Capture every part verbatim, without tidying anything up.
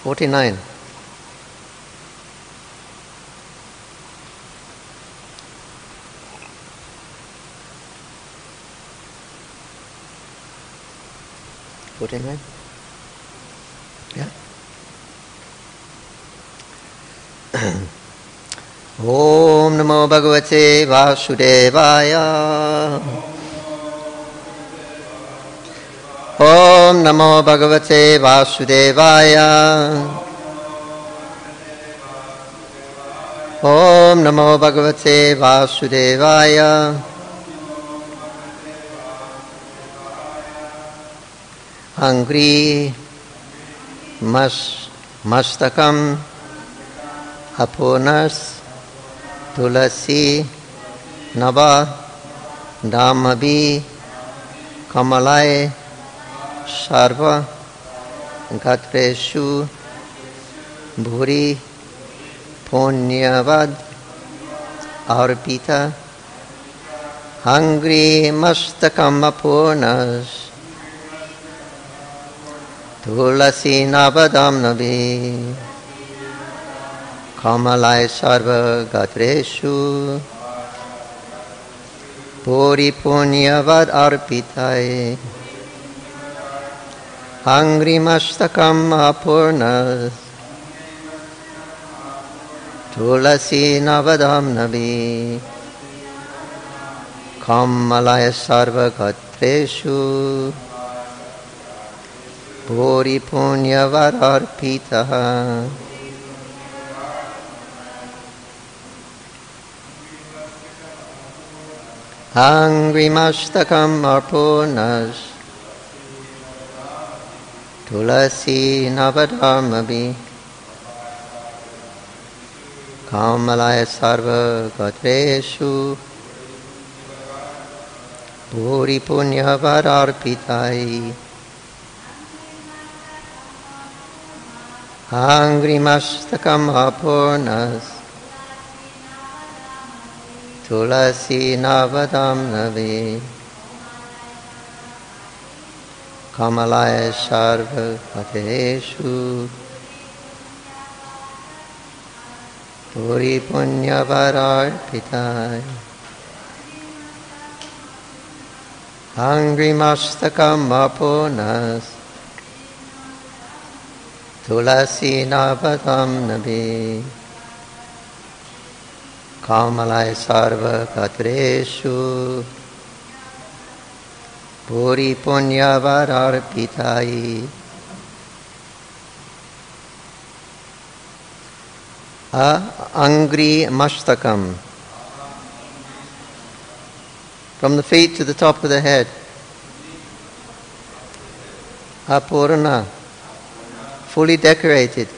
forty-nine. forty-nine? Yeah. Om Namo Bhagavate Vasudevaya. Om Namo Bhagavate Vasudevaya. Om Namo Bhagavate Vasudevaya. Angri mas mastakam apunas tulasi nava dhammabi kamalai sarva gatreshu bhuri punyavad arpita Angri mastakam apunas Tulasi navadam nabi Kamalai sarva gatreshu Puri punyavad arpitai Angri mastakam apurnas Tulasi navadam nabi Kamalai sarva gatreshu Puri punyavad arpitaha Angri mastakam arpunas Tulasi navadamabi Kamalaya sarva gatreshu Puri punyavad arpitai Angri mastakam apurnas Tulasi navadam navi Kamalaya sarva gateshu Puri punyavad arpitai Angri mastakam apurnas Tulasi navadam nabi Kamalaya sarva gatreshu Puri punyavad arpitai Angri mastakam From the feet to the top of the head Apurna Fully decorated.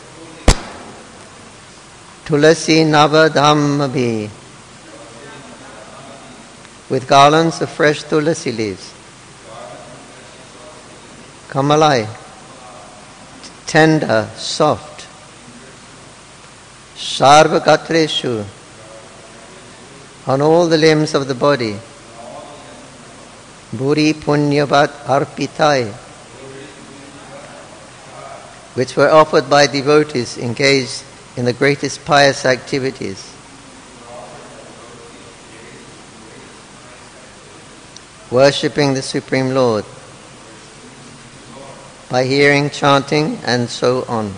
Tulasi navadhammabi with garlands of fresh tulasi leaves. Kamalai, tender, soft. Sarva gatreshu, on all the limbs of the body. Bhuri punyavat arpitai, which were offered by devotees engaged in the greatest pious activities. Worshipping the Supreme Lord by hearing, chanting, and so on.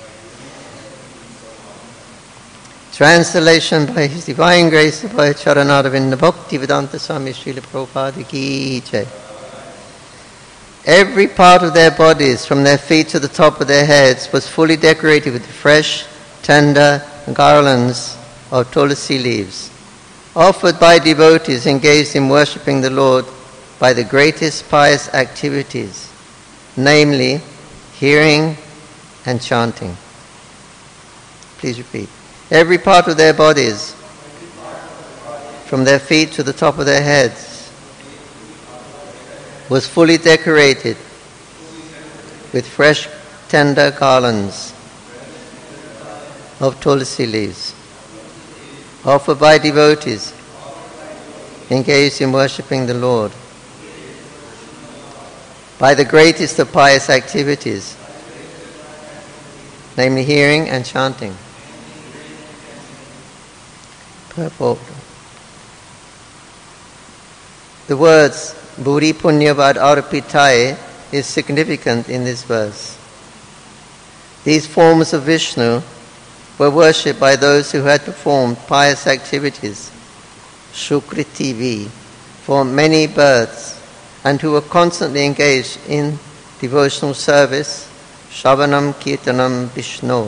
Translation by His Divine Grace by Charanaravinda Bhaktivedanta Swami Srila Prabhupada Ki Jai. Every part of their bodies, from their feet to the top of their heads, was fully decorated with fresh, tender garlands of tulasi leaves, offered by devotees engaged in worshipping the Lord by the greatest pious activities, namely hearing and chanting. Please repeat. Every part of their bodies, from their feet to the top of their heads, was fully decorated with fresh, tender garlands of tulasi leaves, offered by devotees engaged in worshipping the Lord by the greatest of pious activities, namely hearing and chanting. Purport. The words Bhuri Punyavad Arpitai is significant in this verse. These forms of Vishnu were worshipped by those who had performed pious activities, Shukritivi, for many births, and who were constantly engaged in devotional service, Shravanam Kirtanam Vishnu.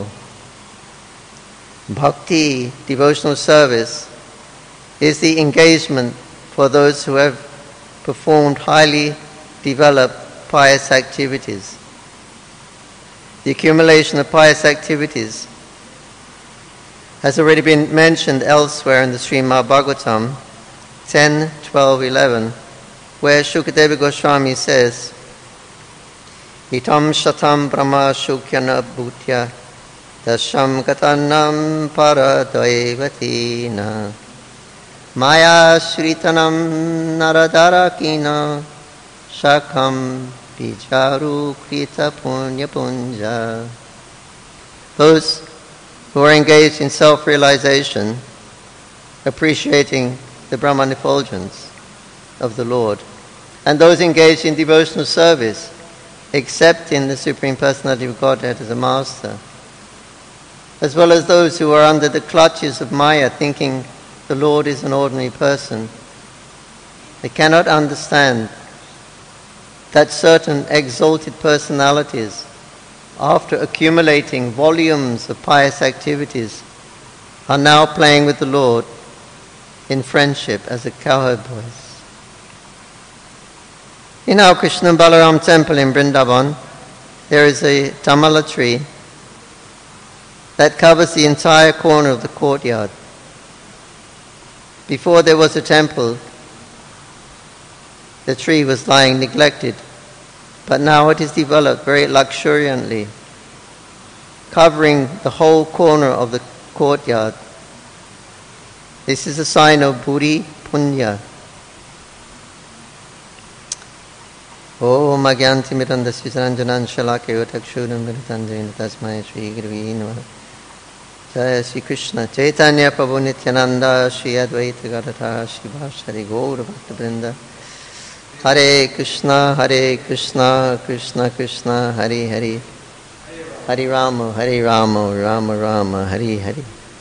Bhakti, devotional service, is the engagement for those who have performed highly developed pious activities. The accumulation of pious activities has already been mentioned elsewhere in the Srimad Bhagavatam ten, twelve, eleven, where Shukadeva Goswami says, Itam shatam brahma shukyana bhutya dasham gatanam paradaivatina maya shritanam naradarakina shakam bijaru krita punya punja. Those who are engaged in self-realization, appreciating the Brahman effulgence of the Lord, and those engaged in devotional service, accepting the Supreme Personality of Godhead as a master, as well as those who are under the clutches of Maya, thinking the Lord is an ordinary person. They cannot understand that certain exalted personalities, after accumulating volumes of pious activities, are now playing with the Lord in friendship as a cowherd boys. In our Krishna Balaram temple in Vrindavan, there is a tamala tree that covers the entire corner of the courtyard. Before there was a temple, the tree was lying neglected, but now it is developed very luxuriantly, covering the whole corner of the courtyard. This is a sign of Bhuri Punya. Om Agyanti Mirandasya Saranjanan Shalakya Takshuram Miritanjana Tasmaya Shri Gurvi Namaha. Jaya Shri Krishna Chaitanya Prabhu Nityananda Shri Advaita Gadadhara Shri Bhashari Gaura Bhakta Vrinda. Hare Krishna Hare Krishna Krishna Krishna Hare Hare Hare Rama Hare Rama Rama Rama Hare Hare.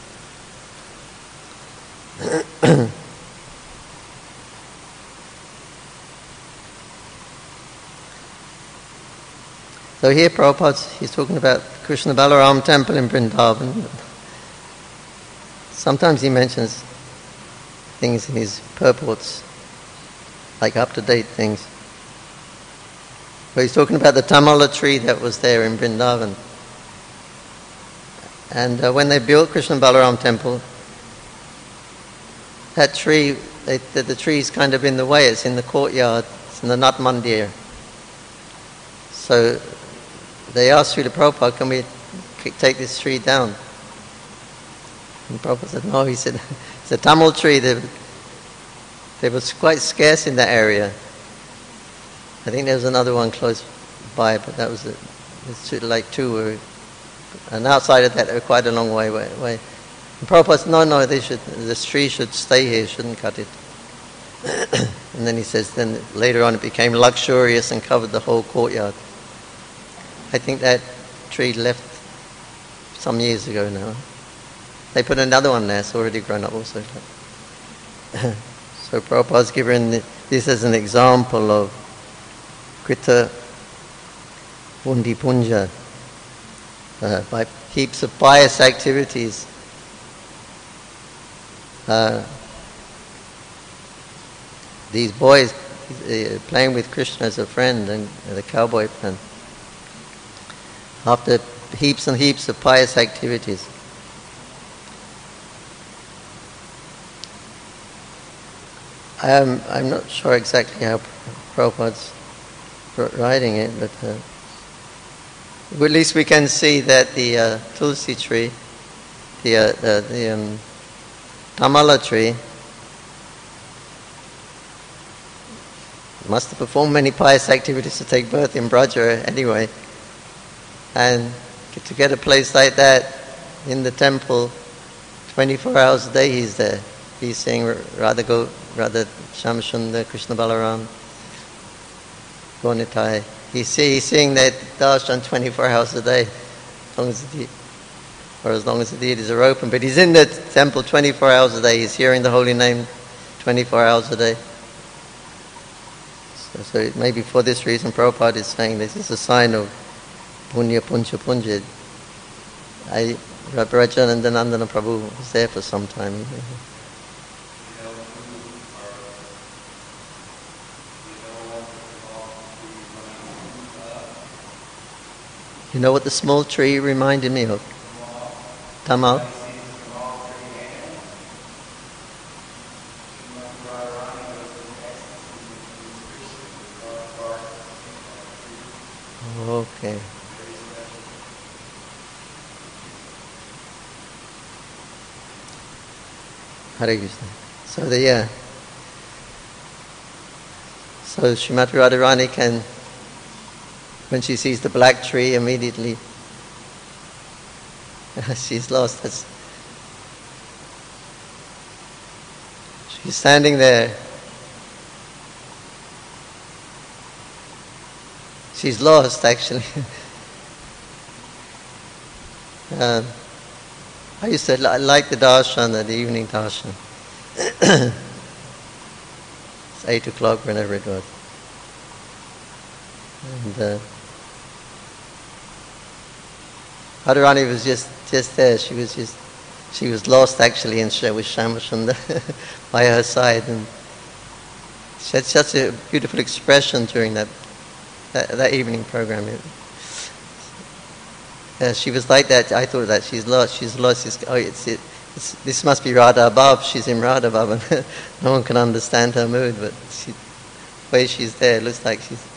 So here Prabhupada, he's talking about Krishna Balaram temple in Vrindavan. Sometimes he mentions things in his purports, like up-to-date things. But he's talking about the tamala tree that was there in Vrindavan. And uh, when they built Krishna Balaram temple, that tree, they, the, the tree's kind of in the way. It's in the courtyard. It's in the Nat Mandir. So they asked Srila Prabhupada, can we take this tree down? And Prabhupada said, no. He said, it's a Tamil tree. They, they was quite scarce in that area. I think there was another one close by, but that was it. It's two, like two were, and outside of that, they were quite a long way away. And Prabhupada said, no, no, they should, this tree should stay here, shouldn't cut it. And then he says, then later on it became luxurious and covered the whole courtyard. I think that tree left some years ago now. They put another one there, it's already grown up also. So Prabhupada's given this as an example of Krita Pundi Punja, uh, by heaps of pious activities. Uh, these boys uh, playing with Krishna as a friend and the cowboy friend. After heaps and heaps of pious activities. I'm, I'm not sure exactly how Prabhupada's writing it, but uh, at least we can see that the uh, Tulsi tree, the, uh, the, the um, Tamala tree, must have performed many pious activities to take birth in Braja anyway, and to get a place like that in the temple, twenty-four hours a day he's there. He's saying Radha Go, Radha Shamashunda, Krishna Balaram, Gonitai. He's, he's seeing that darshan twenty-four hours a day, as long as the, or as long as the deities are open. But he's in the temple twenty-four hours a day. He's hearing the holy name twenty-four hours a day. So, so maybe for this reason, Prabhupada is saying this is a sign of punya puncha punja. I, Rajanandanandana Prabhu was there for some time. You know what the small tree reminded me of? Tamal. Okay. Hare Krishna. So the yeah. So Srimati Radharani can, when she sees the black tree, immediately she's lost. That's, she's standing there. She's lost, actually. um, I used to li- like the darshan, the evening darshan. It's eight o'clock, whenever it was. And uh, Radharani was just, just there. She was just, she was lost actually, and she with Shamashunda by her side, and she had such a beautiful expression during that that, that evening program. It, Uh, she was like that. I thought that she's lost. She's lost. She's, oh, it's, it, it's, this must be Radha above. She's in Radha above, and no one can understand her mood. But she, the way she's there, it looks like she's.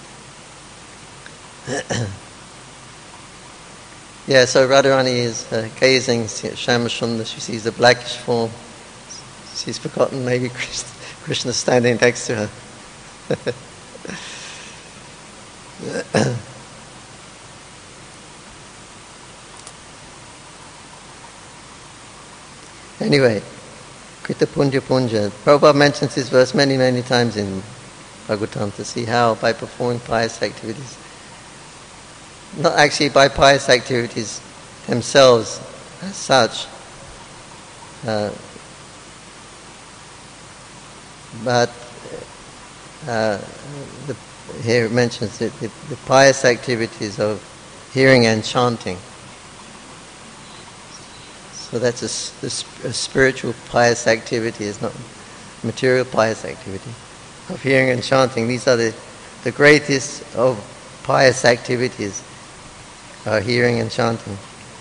Yeah. So Radharani is uh, gazing. Shamashunda. She sees the blackish form. She's forgotten maybe Krishna, Krishna standing next to her. Anyway, Krita Punja Punja. Prabhupada mentions this verse many, many times in Bhagavatam to see how by performing pious activities, not actually by pious activities themselves as such, uh, but uh, the, here it mentions it, the, the pious activities of hearing and chanting. So that's a, a, a spiritual pious activity, it's not material pious activity. Of hearing and chanting, these are the, the greatest of pious activities, are hearing and chanting.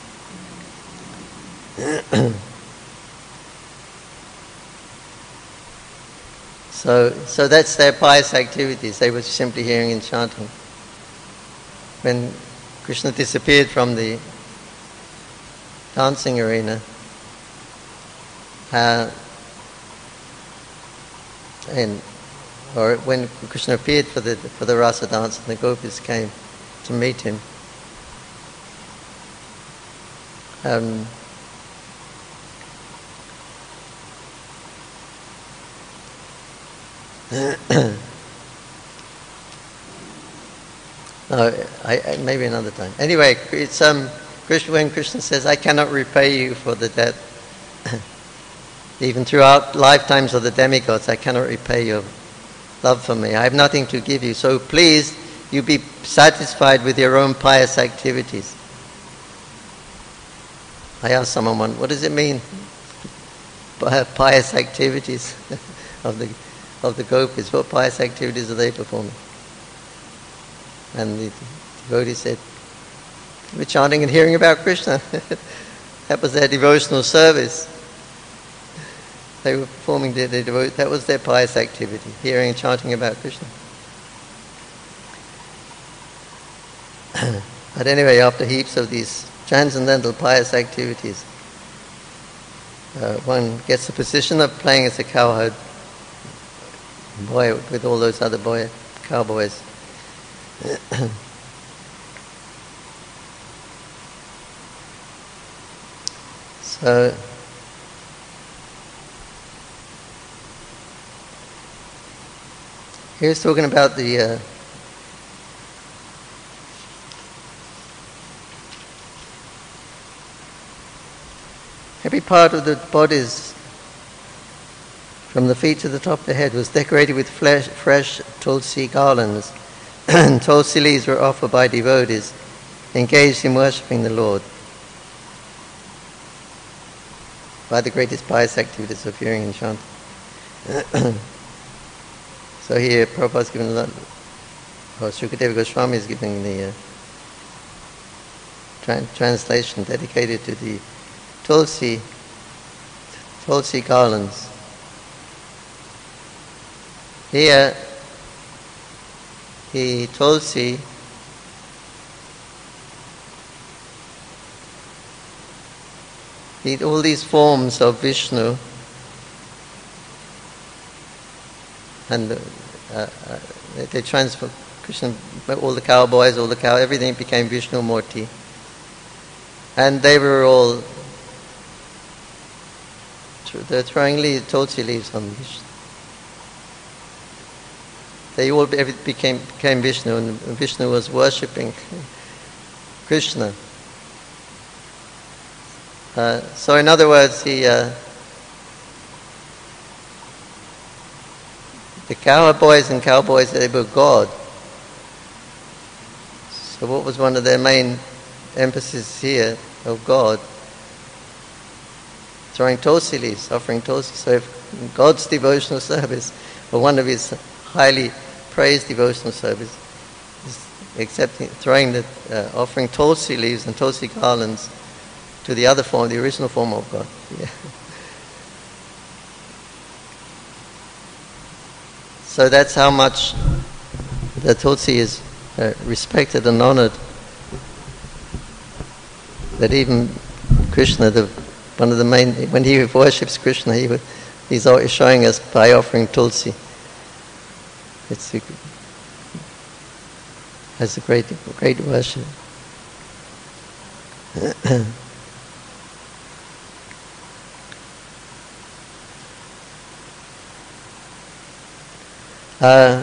so, so that's their pious activities, they were simply hearing and chanting. When Krishna disappeared from the dancing arena, uh, and or when Krishna appeared for the for the rasa dance, and the gopis came to meet him. Um, no, I, I, maybe another time. Anyway, it's um. Krishna, when Krishna says, I cannot repay you for the debt, even throughout lifetimes of the demigods, I cannot repay your love for me. I have nothing to give you. So please, you be satisfied with your own pious activities. I asked someone once, what does it mean? Pious activities of the of the gopis. What pious activities are they performing? And the devotee said, we're chanting and hearing about Krishna. That was their devotional service. They were performing their, their devotion. That was their pious activity, hearing and chanting about Krishna. But anyway, after heaps of these transcendental pious activities, uh, one gets the position of playing as a cowherd boy with all those other boy cowboys. So here's talking about the uh, every part of the bodies from the feet to the top of the head was decorated with flesh, fresh tulsi garlands, and tulsi leaves were offered by devotees engaged in worshipping the Lord. By the greatest pious activities of hearing and chanting. So here Prabhupada is giving a lot, or Shukadeva Goswami is giving the uh, tra- translation dedicated to the Tulsi, Tulsi garlands. Here, the Tulsi the, all these forms of Vishnu and uh, uh, they, they transfer Krishna, all the cowboys, all the cow, everything became Vishnu Murti, and they were all they're throwing leaves, Tulsi leaves on Vishnu. They all became became Vishnu, and Vishnu was worshipping Krishna. Uh, so, in other words, he, uh, the cowboys and cowboys, they were God. So, what was one of their main emphasis here of God? Throwing Tulsi leaves, offering Tulsi. So, if God's devotional service, or one of His highly praised devotional service, is accepting, throwing the, uh, offering Tulsi leaves and Tulsi garlands to the other form, the original form of God. Yeah. So that's how much the Tulsi is uh, respected and honored. That even Krishna, the one of the main, when he worships Krishna, he would, he's always showing us by offering Tulsi. It's a, it's a great, great worship. Uh,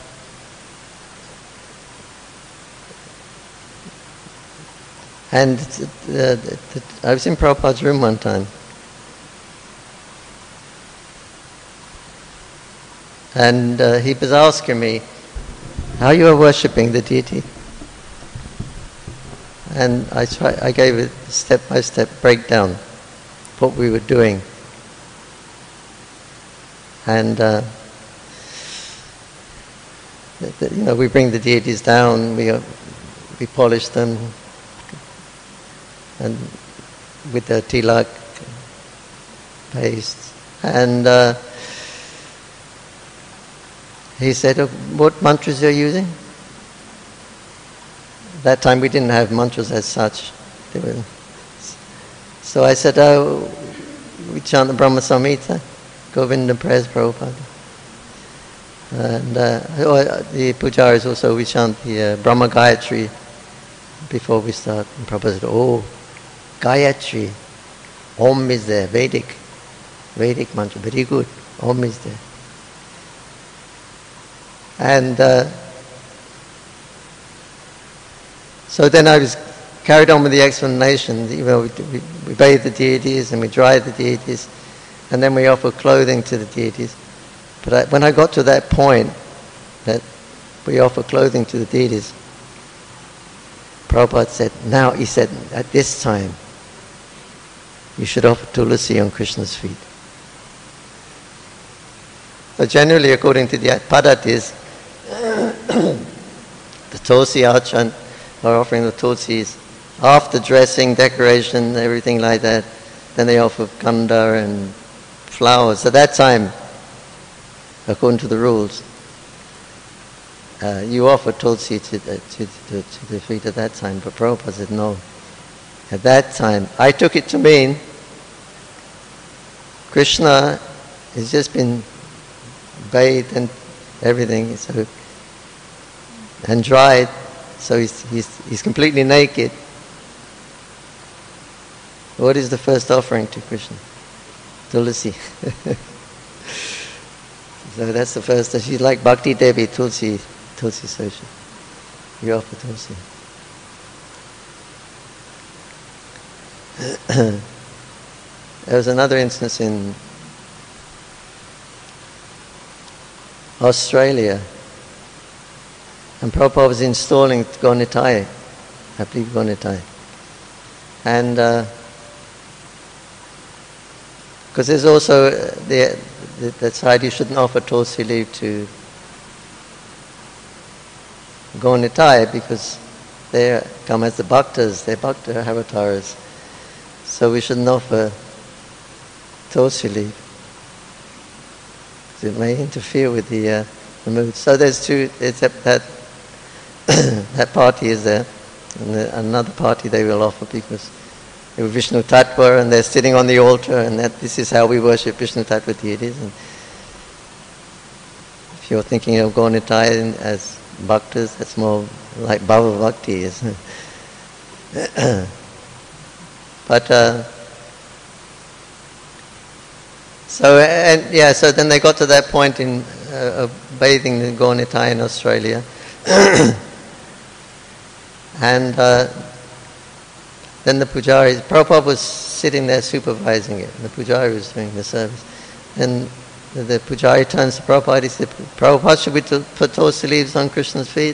and uh, I was in Prabhupada's room one time, and uh, he was asking me how you are worshipping the deity, and I try, I gave a step-by-step breakdown of what we were doing, and. Uh, You know, we bring the deities down, we uh, we polish them, and with the tilak paste. And uh, he said, oh, "What mantras you're using?" That time we didn't have mantras as such. They were, so I said, "Oh, we chant the Brahma Samhita, Govinda Prayers Prabhupada." And uh, the pujaris also, we chant the uh, Brahma Gayatri before we start. And Prabhupada said, oh, Gayatri, Om is there, Vedic, Vedic mantra, very good, Om is there. And uh, so then I was carried on with the explanation. You know, we, we, we bathe the deities and we dry the deities, and then we offer clothing to the deities. But I, when I got to that point, that we offer clothing to the deities, Prabhupada said, now, he said, at this time, you should offer tulsi on Krishna's feet. So generally, according to the Padatis, the tulsi archan, or offering the tulsis, after dressing, decoration, everything like that, then they offer kanda and flowers. At that time, according to the rules, uh, you offer tulsi to, uh, to, to, to the feet at that time, but Prabhupada said no. At that time, I took it to mean Krishna has just been bathed and everything, so and dried, so he's, he's, he's completely naked. What is the first offering to Krishna? Tulsi. So that's the first. She's like Bhakti Devi, Tulsi, Tulsi Sosha. You offer Tulsi. There was another instance in Australia, and Prabhupada was installing Gaunitai, I believe Gaunitai. And because uh, there's also the, the, that side you shouldn't offer Tulsi leaf to Gaunitai because they come as the bhaktas, they're bhakta avatars. So we shouldn't offer Tulsi leaf. It may interfere with the, uh, the mood. So there's two, it's that, that, that party is there. And the, another party they will offer because they were Vishnu Tattva and they're sitting on the altar and that this is how we worship Vishnu Tattva deities. And if you're thinking of Gaunitai as bhaktas, that's more like Bhava Bhakti, isn't it? But uh, so and yeah, so then they got to that point in uh, of bathing in Gaunitai in Australia, and uh, then the pujari, Prabhupada was sitting there supervising it, and the pujari was doing the service. And the, the pujari turns to Prabhupada, he said, "Prabhupada, should we t- put Tulsi leaves on Krishna's feet?"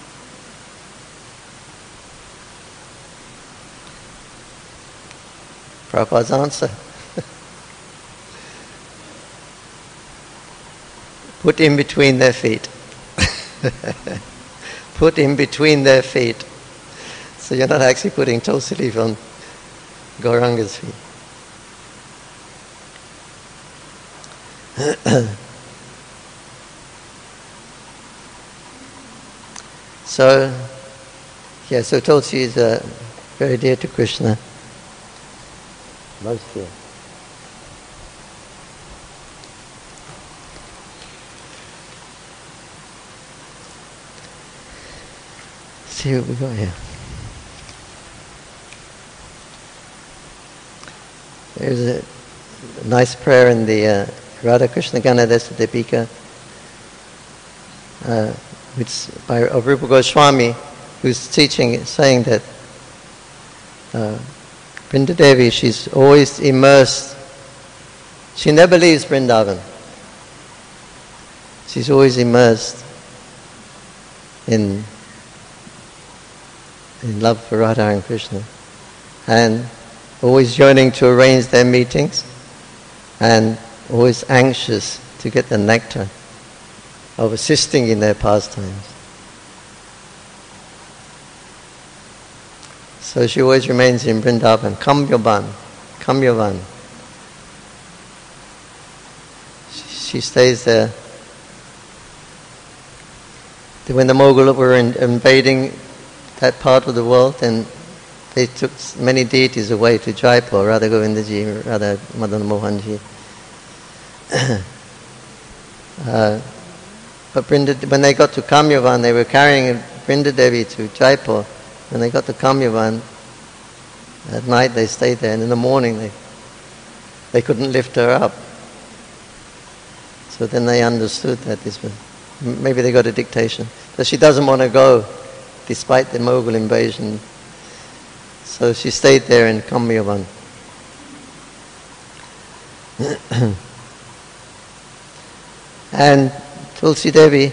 Prabhupada's answer, put in between their feet. Put in between their feet. So you're not actually putting Tulsi leaf on Gauranga's feet. So, yeah, so Tulsi is uh, very dear to Krishna. Most dear. See what we got here. There's a nice prayer in the uh, Radha Krishna Ganadesa Dipika, uh, which by of Rupa Goswami, who's teaching, saying that uh, Vrinda Devi, she's always immersed. She never leaves Vrindavan. She's always immersed in in love for Radha and Krishna, and always yearning to arrange their meetings, and always anxious to get the nectar of assisting in their pastimes. So she always remains in Vrindavan, Kamyavan, Kamyavan. She stays there. When the Mughal were in, invading that part of the world, and they took many deities away to Jaipur, Radha Govindaji, Radha Madan Mohanji. uh, but Vrinda, when they got to Kamyavan, they were carrying Vrinda Devi to Jaipur. When they got to Kamyavan, at night they stayed there, and in the morning they they couldn't lift her up. So then they understood that this was, maybe they got a dictation, that she doesn't want to go despite the Mughal invasion. So she stayed there in Kamyavan. And Tulsi Devi,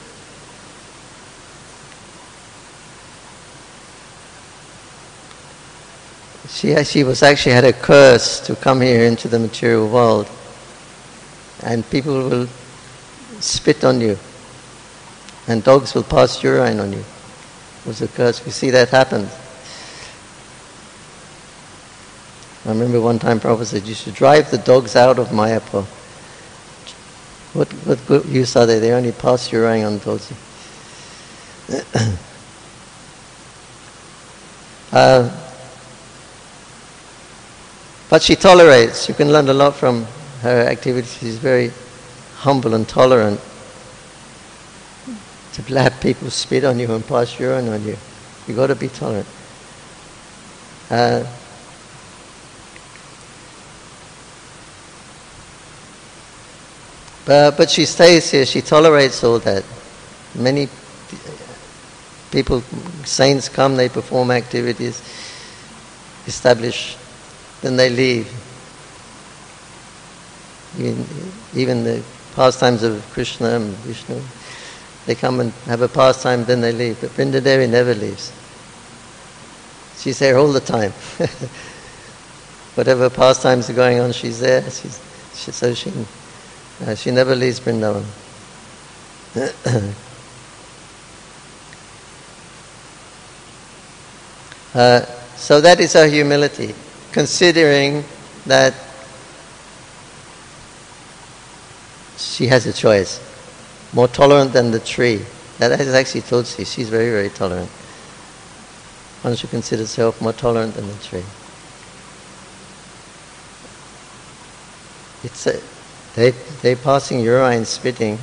she, she was actually had a curse to come here into the material world. And people will spit on you. And dogs will pass urine on you. It was a curse. We see that happen. I remember one time Prabhupada said, you should drive the dogs out of Mayapur. What, what good use are they? They only pass urine on Tulsi. uh, but she tolerates. You can learn a lot from her activities. She's very humble and tolerant. To have people spit on you and pass urine on you, you've got to be tolerant. Uh, But, but she stays here, she tolerates all that. Many people, saints come, they perform activities, establish, then they leave. Even, even the pastimes of Krishna and Vishnu, they come and have a pastime, then they leave. But Vrinda Devi never leaves. She's there all the time. Whatever pastimes are going on, she's there. She's, she, so she, uh, she never leaves Vrindavan. uh, so that is her humility, considering that she has a choice. More tolerant than the tree. That is actually Tulsi. She's very, very tolerant. One should consider herself more tolerant than the tree. It's a, they, they're passing urine, spitting.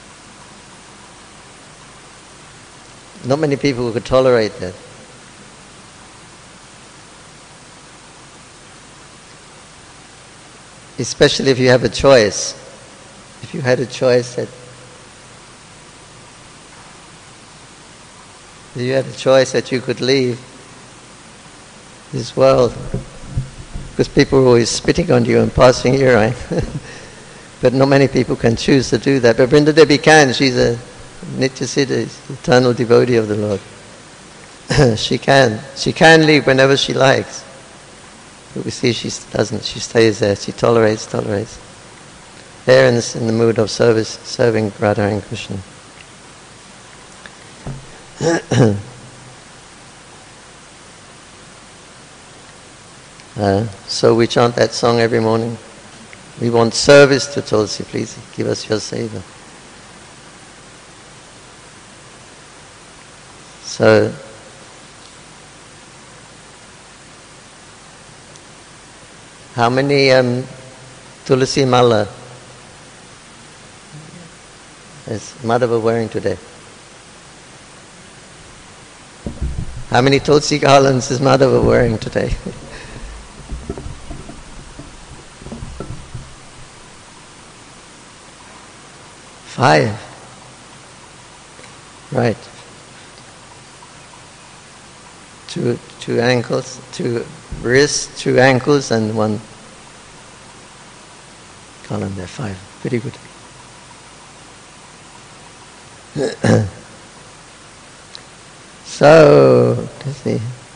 Not many people could tolerate that. Especially if you have a choice. If you had a choice that if you had a choice that you could leave this world, because people are always spitting on you and passing urine. But not many people can choose to do that. But Vrinda Devi can. She's a Nitya Siddha, eternal devotee of the Lord. She can. She can leave whenever she likes. But we see she doesn't. She stays there. She tolerates, tolerates. There in, this, in the mood of service, serving Radha and Krishna. uh, so we chant that song every morning. We want service to Tulsi. Please give us your seva. So how many um, Tulsi Mala is Madhava wearing today? How many Tulsi garlands is Madhava wearing today? Five. Right. Two, two ankles, two wrists, two ankles, and one garland there. Five. Very good. So, let's see.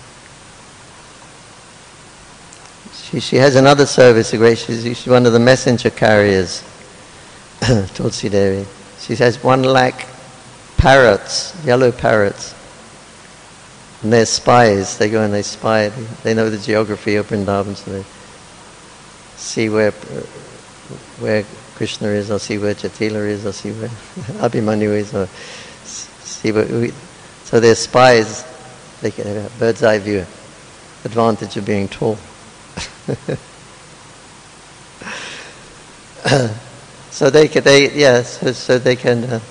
She, she has another service, she's, she's one of the messenger carriers, Tulsi Devi. She has one lakh parrots, yellow parrots. And they're spies, they go and they spy, they, they know the geography of Vrindavan, so they see where where Krishna is, or see where Jatila is, or see where Abhimanyu is, or see where... We, so they're spies, they can have a bird's eye view, advantage of being tall. So they can, they, yes, yeah, so, so they can uh,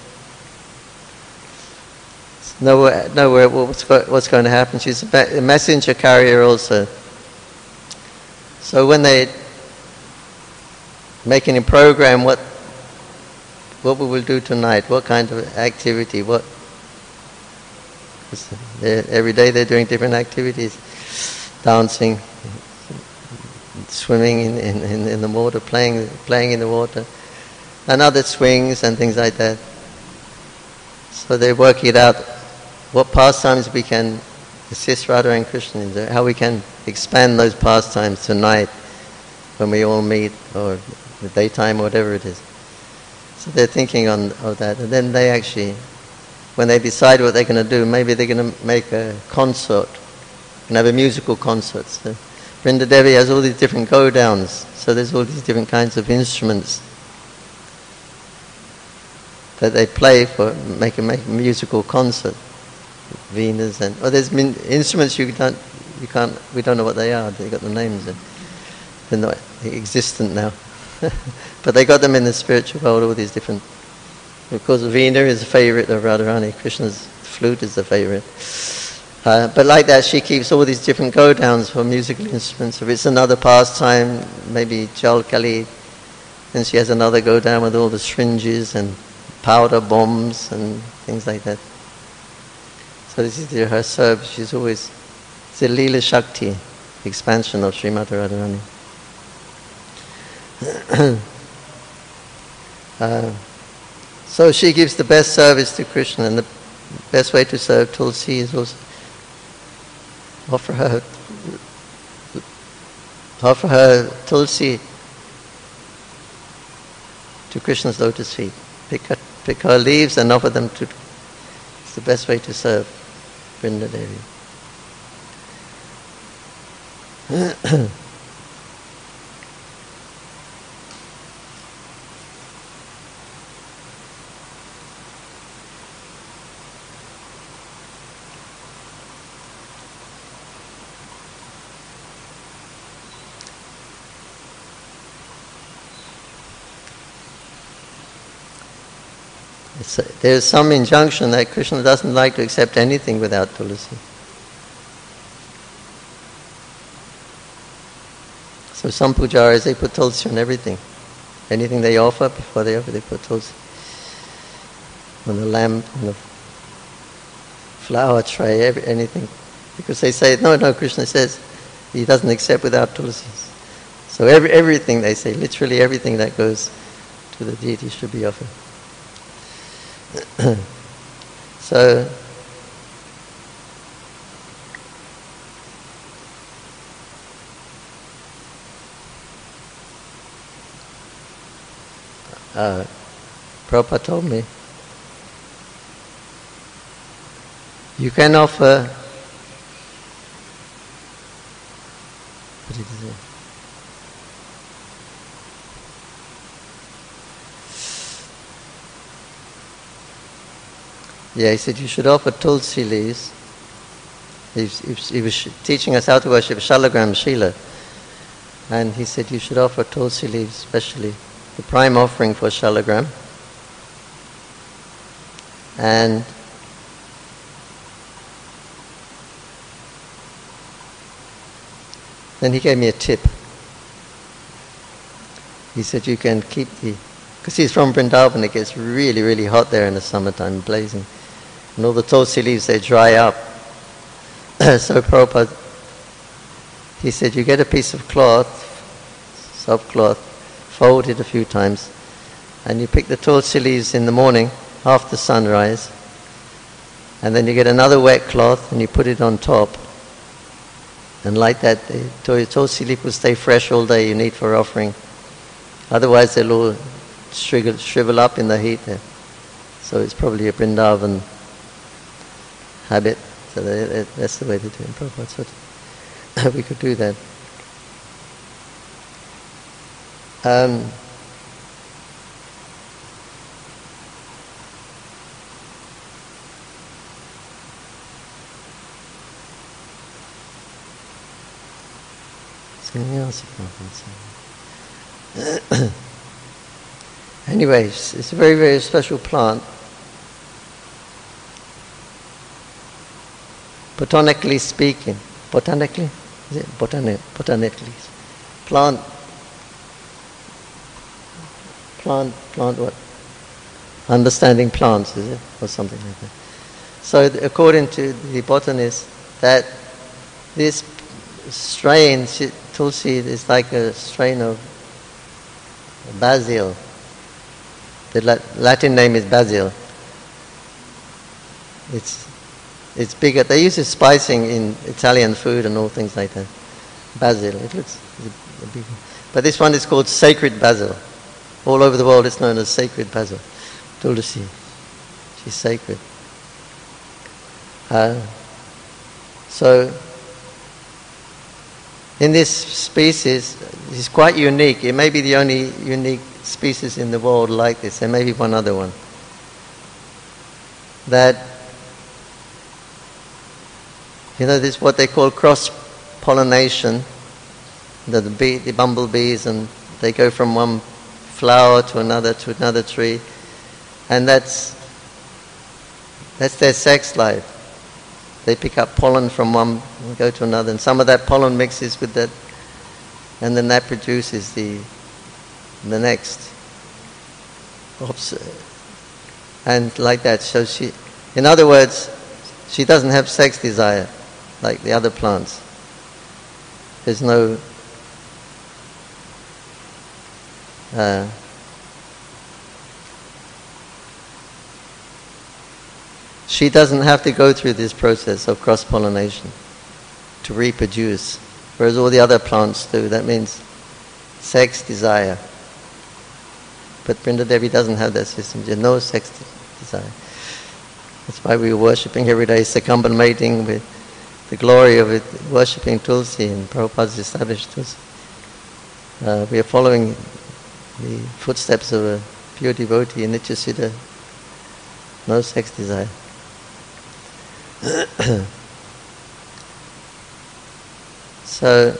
know, know where, what's, go, what's going to happen. She's a messenger carrier also. So when they making a program, what what we will do tonight, what kind of activity, what every day they're doing different activities, dancing, swimming in, in, in the water, playing playing in the water, and other swings and things like that. So they're working it out, what pastimes we can assist Radha and Krishna in, how we can expand those pastimes tonight when we all meet, or the daytime, whatever it is. So they're thinking on of that, and then they actually, when they decide what they're going to do, maybe they're going to make a concert and have a musical concert. So Vrinda Devi has all these different go-downs, so there's all these different kinds of instruments that they play for make a, make a musical concert. Venas and oh, there's min- instruments you don't, you can't, we don't know what they are. They got the names, and they're not existent now. But they got them in the spiritual world. All these different. Of course, Veena is a favorite of Radharani. Krishna's flute is the favorite. Uh, but like that, she keeps all these different go-downs for musical instruments. If it's another pastime, maybe Jal Kali, Then she has another go down with all the syringes and powder bombs and things like that. So this is her service. She's always, it's a Leela Shakti, expansion of Srimati Radharani. uh, so she gives the best service to Krishna, and the best way to serve Tulsi is also offer her offer her Tulsi to Krishna's lotus feet. Pick her, pick her leaves and offer them to. It's the best way to serve Vrinda Devi. It's a, there's some injunction that Krishna doesn't like to accept anything without Tulasi. So some pujaris, they put Tulsi on everything. Anything they offer, before they offer, they put Tulsi. On the lamp, on the flower tray, every, anything. Because they say, no, no, Krishna says he doesn't accept without Tulasi. So every, everything, they say, literally everything that goes to the deity should be offered. So uh, Prabhupada told me you can offer what did he say? Yeah, he said you should offer Tulsi leaves. He, he, he was teaching us how to worship Shalagram Shila. And he said you should offer Tulsi leaves, especially the prime offering for Shalagram. And then he gave me a tip. He said you can keep the, because he's from Vrindavan, it gets really, really hot there in the summertime, blazing. And all the Tulsi leaves, they dry up. So Prabhupada, he said, you get a piece of cloth, soft cloth, fold it a few times, and you pick the Tulsi leaves in the morning, after sunrise, and then you get another wet cloth and you put it on top. And like that, the Tulsi leaf will stay fresh all day, you need for offering. Otherwise they'll all shrivel, shrivel up in the heat there. So it's probably a Vrindavan habit. So they, that's the way to do it in Prabhupada. So we could do that. Um, something else Prabhupada said. Anyways, it's a very, very special plant. Botanically speaking, botanically, is it botanic, botanically, plant, plant, plant what? Understanding plants, is it, or something like that. So, according to the botanist, that this strain, Tulsi, is like a strain of basil. The Latin name is basil. It's it's bigger. They use it spicing in Italian food and all things like that. Basil. It looks big. But this one is called sacred basil. All over the world, it's known as sacred basil. Tulsi. She's sacred. Uh, so, in this species, it's quite unique. It may be the only unique species in the world like this. There may be one other one. That, you know, this is what they call cross-pollination. The, the, bee, the bumblebees, and they go from one flower to another to another tree. And that's, that's their sex life. They pick up pollen from one and go to another, and some of that pollen mixes with that, and then that produces the the next. And like that. So she, in other words, she doesn't have sex desire like the other plants. There's no uh, she doesn't have to go through this process of cross-pollination to reproduce, whereas all the other plants do. That means sex desire. But Vrindadevi doesn't have that system. There's no sex desire. That's why we were worshipping every day, circumambulating with the glory of it, worshipping Tulsi, and Prabhupada's established Tulsi. Uh, we are following the footsteps of a pure devotee in Nityasiddha. No sex desire. So,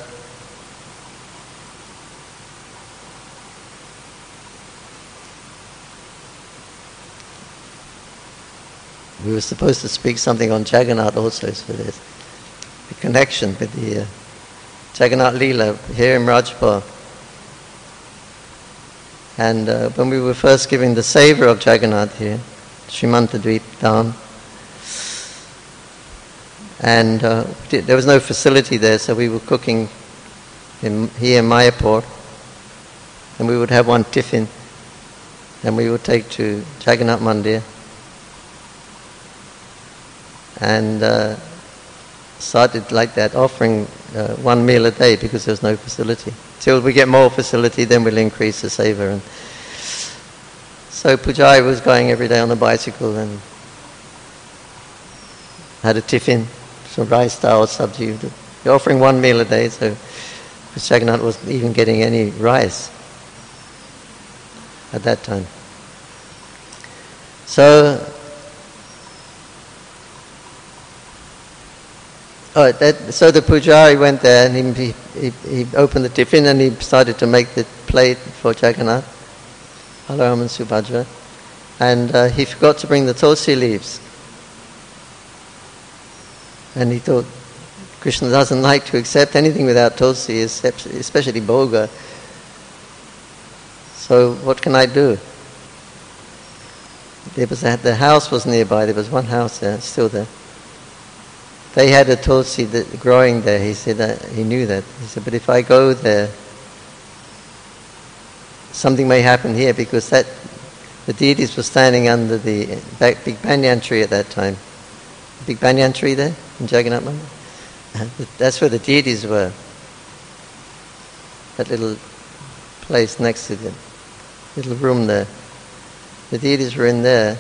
we were supposed to speak something on Jagannath also, so there's the connection with the uh, Jagannath Leela here in Rajpur. And uh, when we were first giving the savour of Jagannath here, Srimantadweep Dham, and uh, did, there was no facility there, so we were cooking in, here in Mayapur, and we would have one tiffin, and we would take to Jagannath Mandir, and uh, started like that, offering uh, one meal a day because there was no facility. Till we get more facility, then we'll increase the savour. And so Pujari was going every day on a bicycle and had a tiffin, some rice dal sabji. You're offering one meal a day, so Jagannath wasn't even getting any rice at that time. So, oh, that, so the Pujari went there and he, he, he opened the tiffin and he started to make the plate for Jagannath, Balaram and Subhadra, and uh, he forgot to bring the tulsi leaves. And he thought, Krishna doesn't like to accept anything without tulsi, especially bhoga. So what can I do? There was a, the house was nearby. There was one house there, still there. They had a tulsi that, growing there. He said that he knew that. He said, but if I go there, something may happen here, because that the deities were standing under the big banyan tree at that time. Big banyan tree there in Jagannath Mandir. That's where the deities were. That little place next to the little room there. The deities were in there.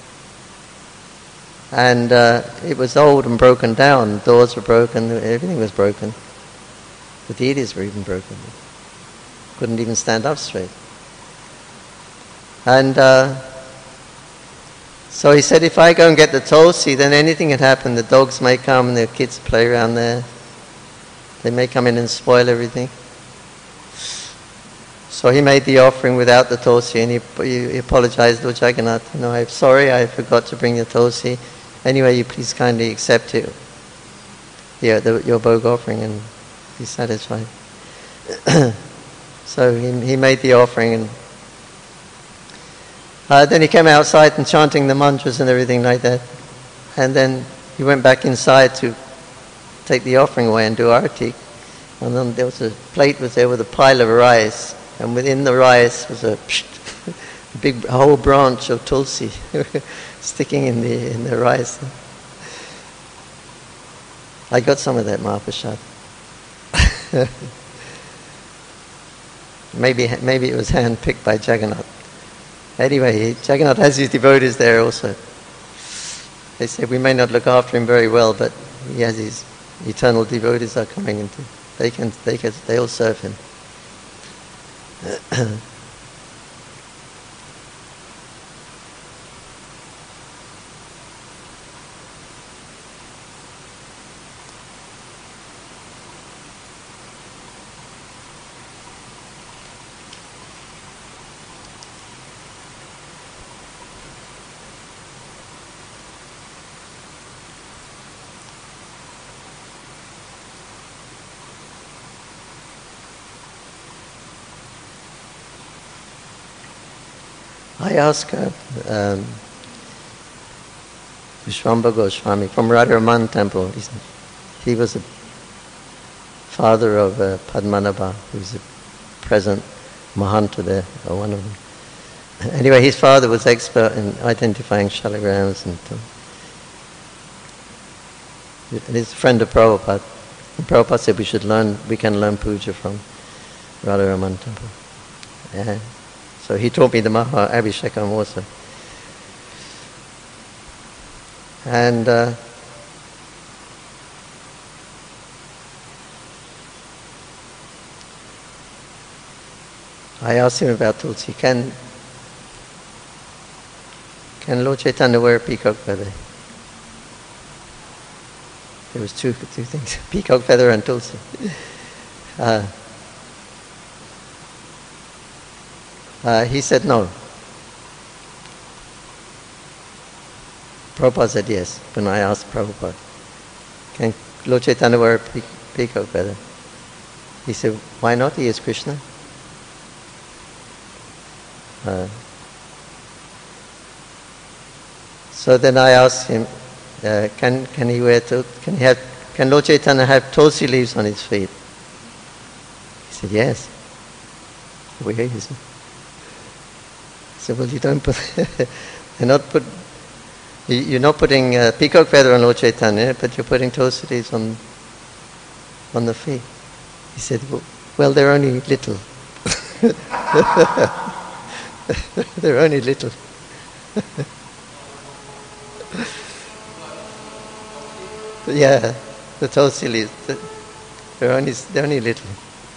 And uh, it was old and broken down. The doors were broken, everything was broken. The deities were even broken. Couldn't even stand up straight. And uh, so he said, if I go and get the tulsi, then anything can happen. The dogs may come and the kids play around there. They may come in and spoil everything. So he made the offering without the tulsi, and he, he apologized to Jagannath. You know, I'm sorry, I forgot to bring the tulsi. Anyway, you please kindly accept it, yeah, the, your bhog offering, and be satisfied. So he, he made the offering, and uh, then he came outside and chanting the mantras and everything like that. And then he went back inside to take the offering away and do arati. And then there was a plate was there with a pile of rice, and within the rice was a, a big whole branch of tulsi sticking in the in the rice. I got some of that Mahaprasad. maybe maybe it was hand-picked by Jagannath. Anyway, Jagannath has his devotees there also. They said we may not look after him very well, but he has his eternal devotees are coming into. They can they can they'll serve him. I asked her, um, Vishwambha Goswami from Radharaman temple. He's, he was the father of uh, Padmanabha, who's the present Mahanta there, or one of them. Anyway, his father was expert in identifying shalagrams, and, uh, and he's a friend of Prabhupada. And Prabhupada said we should learn, we can learn puja from Radharaman temple. Yeah. So he taught me the Maha Abhishekam also. And uh, I asked him about Tulsi. Can, can Lord Chaitanya wear a peacock feather? There was two, two things, peacock feather and Tulsi. Uh, uh, he said no. Prabhupada said yes, when I asked Prabhupada, can Lord Chaitanya wear a pe- peacock feather? He said, why not? He is Krishna. Uh, so then I asked him, uh, can can he wear tul- can he have can Lord Chaitanya have tulsi leaves on his feet? He said yes. Where is it? I said, well, you don't put you're not put you're not putting a peacock feather on Lord Chaitanya, but you're putting tulsi leaves on on the feet. He said, well, well they're only little. They're only little. Yeah, the tulsi leaves, they're only, they're only little.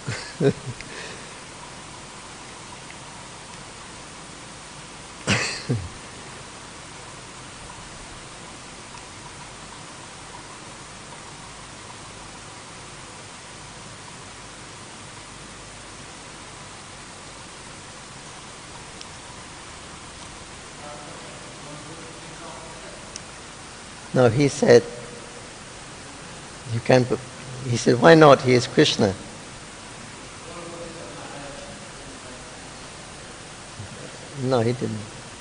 No, he said, you can put, he said, why not? He is Krishna. No, he didn't.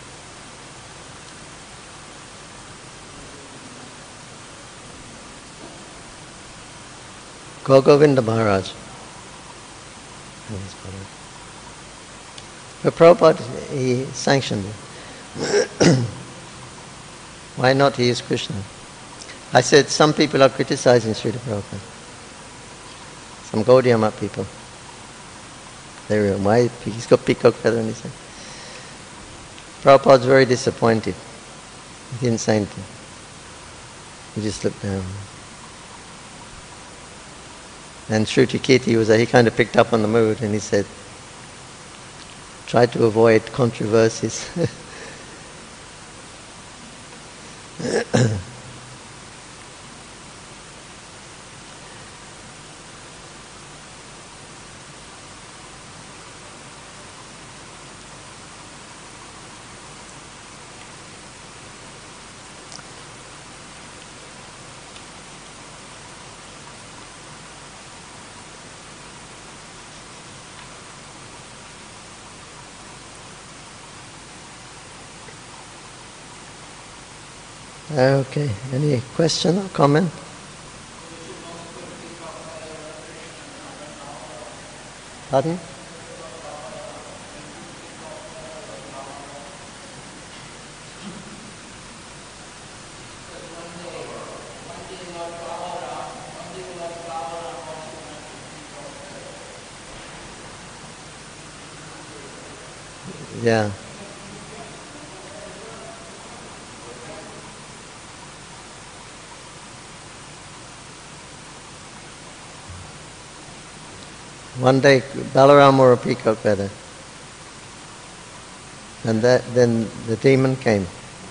Gaur Govinda Maharaj. But Prabhupada, he sanctioned it. Why not? He is Krishna. I said, some people are criticizing Srila Prabhupada. Some Gaudiya Math people. They're, why? He's got peacock feather on his head. Prabhupada's very disappointed. He didn't say anything. He just looked down. And Shruti Kirti was there. He kind of picked up on the mood and he said, try to avoid controversies. Okay, any question or comment? Pardon? Yeah. One day, Balaram wore a peacock feather, and that, then the demon came.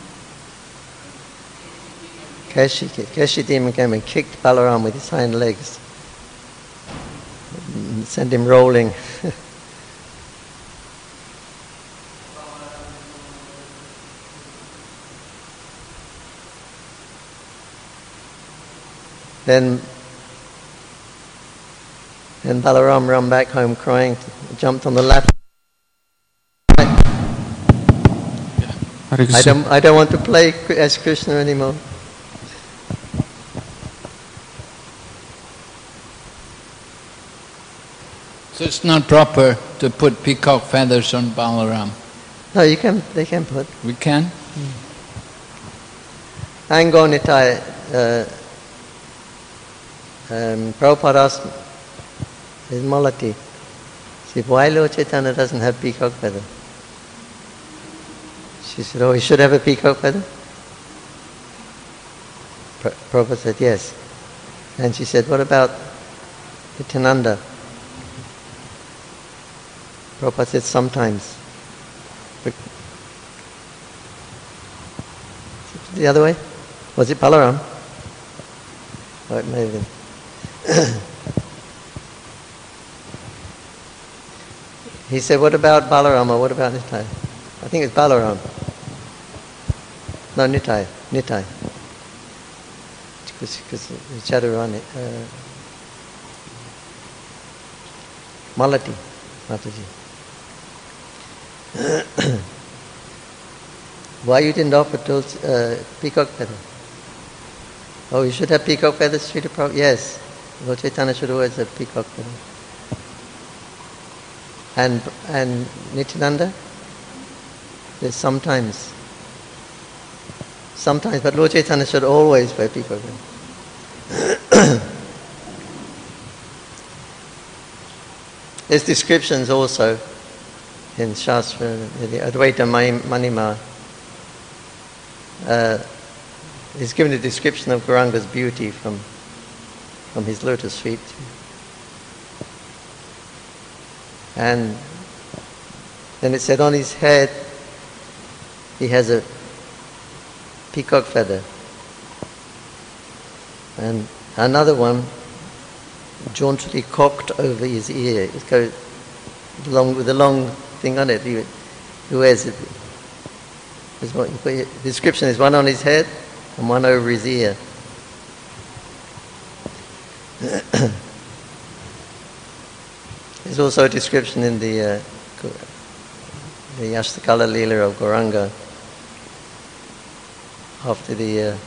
Keshi, Keshi demon came and kicked Balaram with his hind legs, and sent him rolling. Then Then Balaram ran back home crying, jumped on the lap. Hare I Krishna. don't, I don't want to play as Krishna anymore. So it's not proper to put peacock feathers on Balaram. No, you can, they can put. We can? Ango Nitai, uh, um, Prabhupada asked his Malati, she said, why Lord Chaitanya doesn't have peacock feather? She said, oh, he should have a peacock feather? Prabhupada said, yes. And she said, what about Nityananda? Prabhupada said, sometimes. But the other way? Was it Balaram? Oh, it may have been. He said, what about Balaram or what about Nitai? I think it's Balaram. No, Nitai. Nitai. Because Chaturani. Uh, Malati. Mataji. Why you didn't offer to, uh, peacock feather? Oh, you should have peacock feathers, Srila Prabhupada? Yes. Lord Chaitanya should always have peacock feathers. And and Nityananda? There's sometimes. Sometimes, but Lord Chaitanya should always wear peacock feathers. There's descriptions also in Shastra, in the Advaita Manima. Uh, he's given a description of Gauranga's beauty from, from his lotus feet. And then it said on his head he has a peacock feather. And another one jauntily cocked over his ear. It goes long with a long thing on it. He, he wears it. One, the description is one on his head and one over his ear. There's also a description in the uh, the Ashtakala Leela of Gauranga after the uh,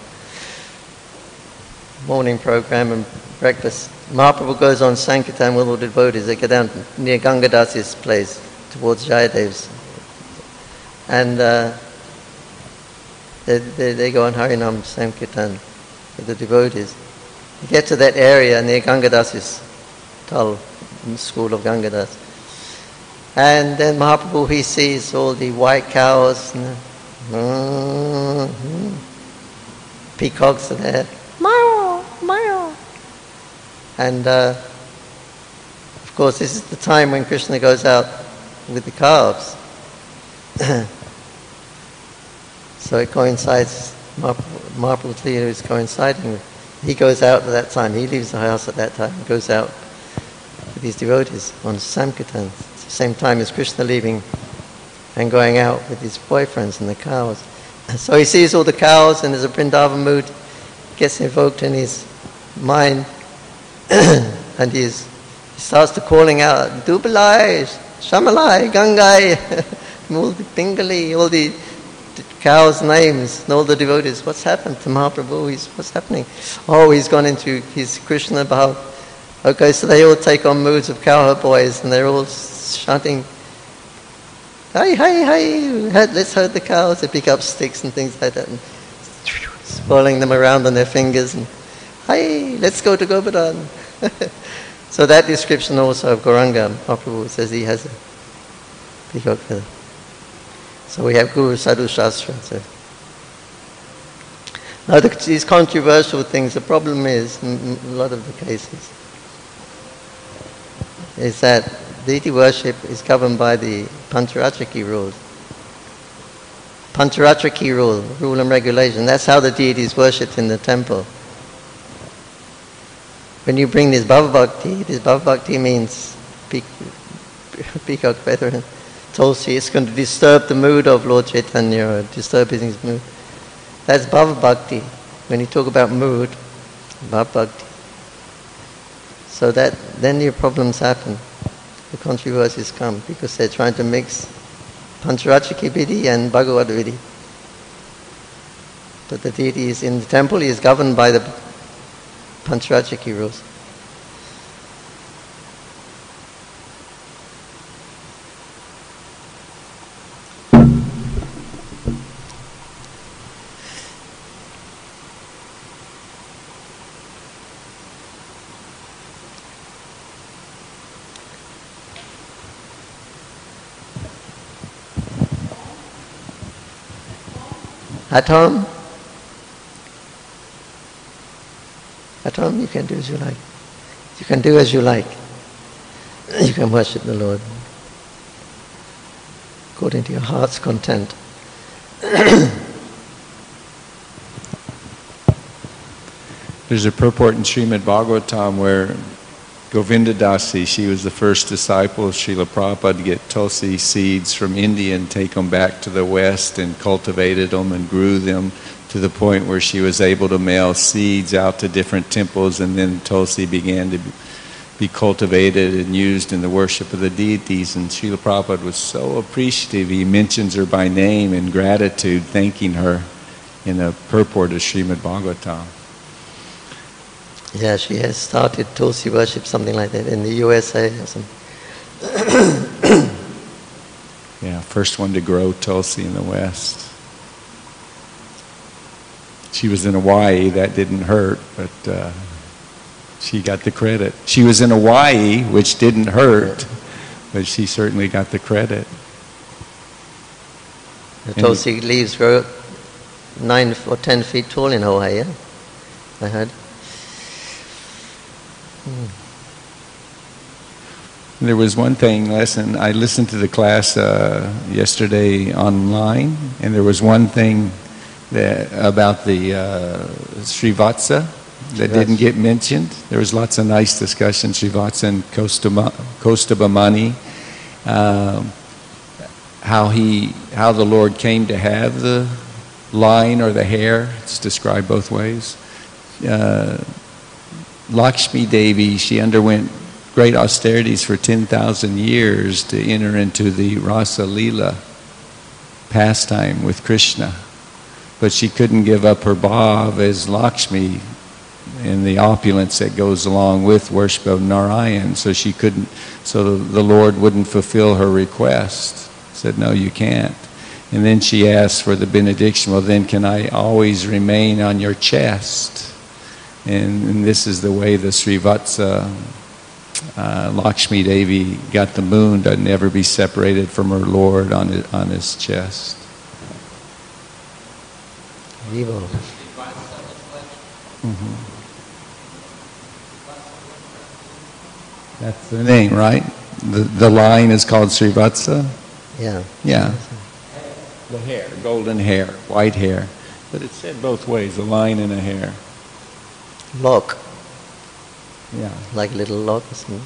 morning program and breakfast. Mahaprabhu goes on Sankirtan with all the devotees. They go down near Gangadas's place towards Jayadev's. And uh, they, they, they go on Harinam Sankirtan with the devotees. You get to that area near Gangadas's Tal, school of Gangadas. And then Mahaprabhu, he sees all the white cows and the, mm-hmm, peacocks are there. Meow, meow. And uh, of course this is the time when Krishna goes out with the calves. So it coincides, Mahaprabhu's Leela is coinciding with, he goes out at that time, he leaves the house at that time, goes out with his devotees on Sankirtan, at the same time as Krishna leaving and going out with his boyfriends and the cows. So he sees all the cows and there's a Vrindavan mood, gets invoked in his mind, and he's, he starts to calling out, Dubalai, Shamalai, Gangai, all the Pingali, all the cows' names, and all the devotees. What's happened to Mahaprabhu? He's, what's happening? Oh, he's gone into his Krishna Bhav. Okay, so they all take on moods of cowherd boys, and they're all shouting, hey, hey, hey, let's herd the cows. They pick up sticks and things like that, and swirling them around on their fingers, and hey, let's go to Govardhan. So that description also of Gauranga, Mahaprabhu says he has a peacock feather. So we have Guru Sadhu Shastra. So. Now the, these controversial things, the problem is, in a lot of the cases, is that deity worship is governed by the Pancharatraki rules. Pancharatraki rule, rule and regulation. That's how the deity is worshipped in the temple. When you bring this Bhava Bhakti, this Bhava Bhakti means peak, peacock feather and tulsi. It's going to disturb the mood of Lord Chaitanya or disturb his mood. That's Bhava Bhakti. When you talk about mood, Bhava Bhakti. So that then your problems happen. The controversies come because they're trying to mix Pancharatraki Vidhi and Bhagavad Vidhi. But the deity is in the temple, he is governed by the Pancharajaki rules. At home, at home you can do as you like. You can do as you like. You can worship the Lord according to your heart's content. There's a purport in Srimad Bhagavatam where Govinda Dasi, she was the first disciple of Srila Prabhupada to get tulsi seeds from India and take them back to the West and cultivated them and grew them to the point where she was able to mail seeds out to different temples, and then tulsi began to be cultivated and used in the worship of the deities. And Srila Prabhupada was so appreciative. He mentions her by name in gratitude, thanking her in the purport of Srimad Bhagavatam. Yeah, she has started Tulsi worship, something like that, in the U S A or something. Yeah, first one to grow Tulsi in the West. She was in Hawaii, that didn't hurt, but uh, she got the credit. She was in Hawaii, which didn't hurt, but she certainly got the credit. The Tulsi leaves grow nine or ten feet tall in Hawaii, yeah? I heard. There was one thing lesson, I listened to the class uh, yesterday online, and there was one thing that, about the uh, Srivatsa that Yes. didn't get mentioned. There was lots of nice discussion, Srivatsa and Kostama- Kostabamani, um, how he, how the Lord came to have the line or the hair. It's described both ways. Uh, Lakshmi Devi, she underwent great austerities for ten thousand years to enter into the Rasa Leela pastime with Krishna. But she couldn't give up her bhav as Lakshmi and the opulence that goes along with worship of Narayan. So she couldn't, so the, the Lord wouldn't fulfill her request. Said, no, you can't. And then she asked for the benediction, well, then can I always remain on your chest? And, and this is the way the Srivatsa uh, Lakshmi Devi got the moon to never be separated from her Lord on his, on his chest. Vivo. Mm-hmm. That's the name, right? The, the line is called Srivatsa? Yeah. Yeah. The hair, golden hair, white hair. But it's said both ways, a line and a hair. Lock. Yeah. Like a little lock or something.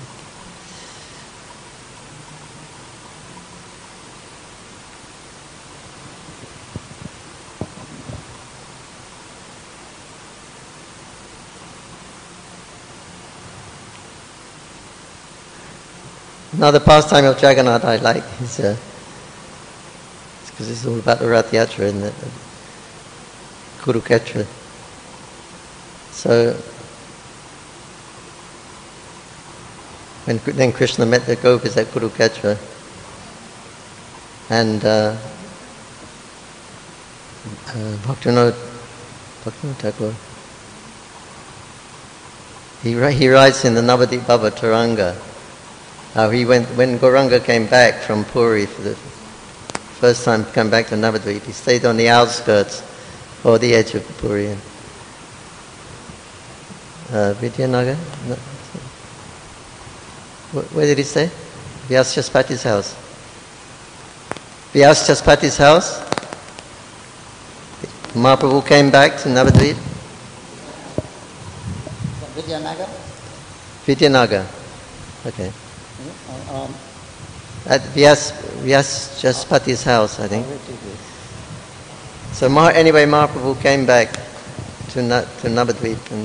Another pastime of Jagannath I like is uh, because it's all about the Rath Yatra and the, the Kurukshetra. So when then Krishna met the gopis at Kurukshetra, and uh, uh, Bhaktivinoda Bhaktivinoda Thakur, he he writes in the Navadip Bhava Taranga. How he went when Gauranga came back from Puri for the first time, come back to Navadvip. He stayed on the outskirts or the edge of Puri. And, uh, Vidyanagar? No. Where did he stay? Vyaschaspati's house. Vyaschaspati's house. Mahaprabhu came back to Navadvip. Vidyanagar? Vidyanagar. Okay. Um, At Vyas, Vyaschaspati's house, I think. So Mah, anyway, Mahaprabhu came back to Na, to Navadvip and,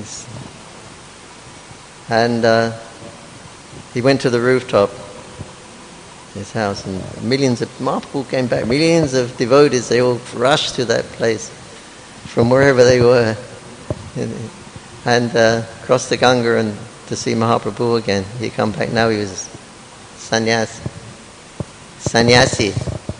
and uh, he went to the rooftop, his house, and millions of Mahaprabhu came back. Millions of devotees, they all rushed to that place. from wherever they were, and uh, crossed the Ganga and to see Mahaprabhu again. He come back now. He was sannyasi. Sannyasi.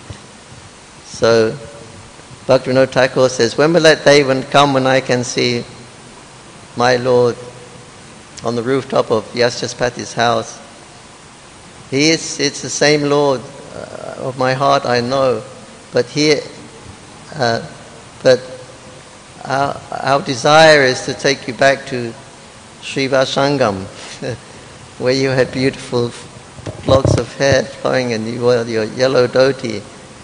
So Bhaktivinoda Thakur says, when will that day when come when I can see my Lord on the rooftop of Yasyaspati's house? He is, it's the same Lord uh, of my heart, I know, but here, uh, but our, our desire is to take you back to Srivasangam, where you had beautiful locks of hair flowing and you wore your yellow dhoti.